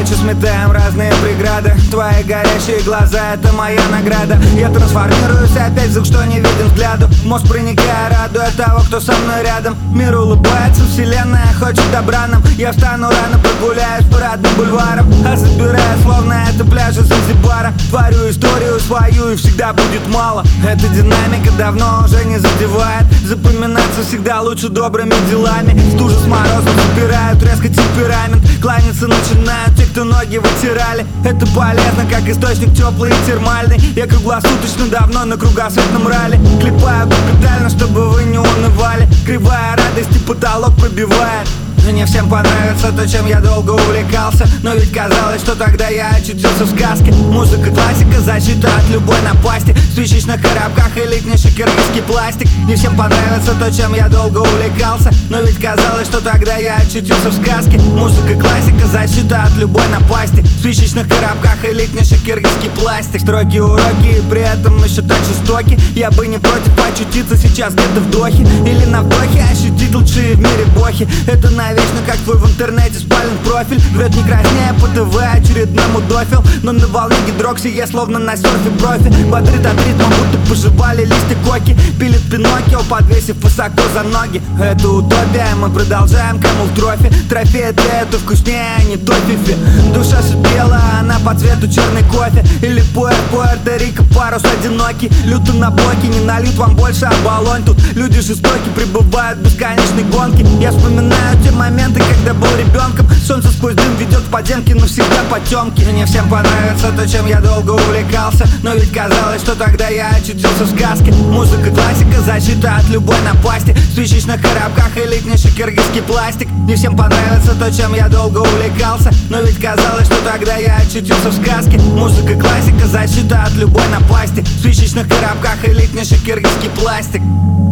Удачу сметаем разные преграды. Твои горящие глаза — это моя награда. Я трансформируюсь опять в звук, что не виден взгляду. Мозг проникая, радуя того, кто со мной рядом. Мир улыбается, вселенная хочет добра нам. Я встану рано, прогуляюсь по родным бульварам, а забираю, словно это пляжи Занзибара. Творю историю свою, и всегда будет мало. Эта динамика давно уже не задевает. Запоминаться всегда лучше добрыми делами. Стужа с морозом запирают резко темперамент. Кланяться начинают те, кто ноги вытирали. Это полезно, как источник теплый и термальный. Я круглосуточно давно на кругосветном ралли. Клепаю капитально, чтобы вы не унывали. Кривая радости потолок пробивает. Мне всем понравится то, чем я долго увлекался. Но ведь казалось, что тогда я очутился в сказке. Музыка, классика, защита от любой напасти. В спичечных коробках элитнейший киргизский пластик. Не всем понравится то, чем я долго увлекался. Но ведь казалось, что тогда я очутился в сказке. Музыка, классика, защита от любой напасти. В спичечных коробках элитнейший киргизский пластик. Строгие уроки и при этом еще так жестоки. Я бы не против очутиться сейчас где-то в Дохе. Или на вдохе ощутить лучшие в мире бохи. Это навечно, как твой в интернете спален профиль. Врет не краснея по ТВ очередному дофил. Но на волне гидрокси я словно на серфе профи. Бодрит от ритма, будто пожевали листья коки. Пилит Пиноккио, подвесив высоко за ноги. Это утопия, мы продолжаем кому в трофе. Трофей для это вкуснее, а не то фифи. Душа шипела, она по цвету черный кофе. Или Пуэрто-Рико, парус одинокий. Люто на блоке, не нальют вам больше оболонь. Тут люди жестоки, пребывают в бесконечной гонке. Я вспоминаю те моменты, когда был ребенком. Солнце сквозь дым ведет в подземки, но всегда потемки. Мне всем понравится то, чем я долго увлекался. Но ведь казалось, что тогда я очутился в сказке. Музыка, классика, защита от любой напасти. В спичечных коробках элитнейший киргизский пластик. Не всем понравится то, чем я долго увлекался. Но ведь казалось, что тогда я очутился в сказке. Музыка, классика, защита от любой напасти. В спичечных коробках элитнейший киргизский пластик.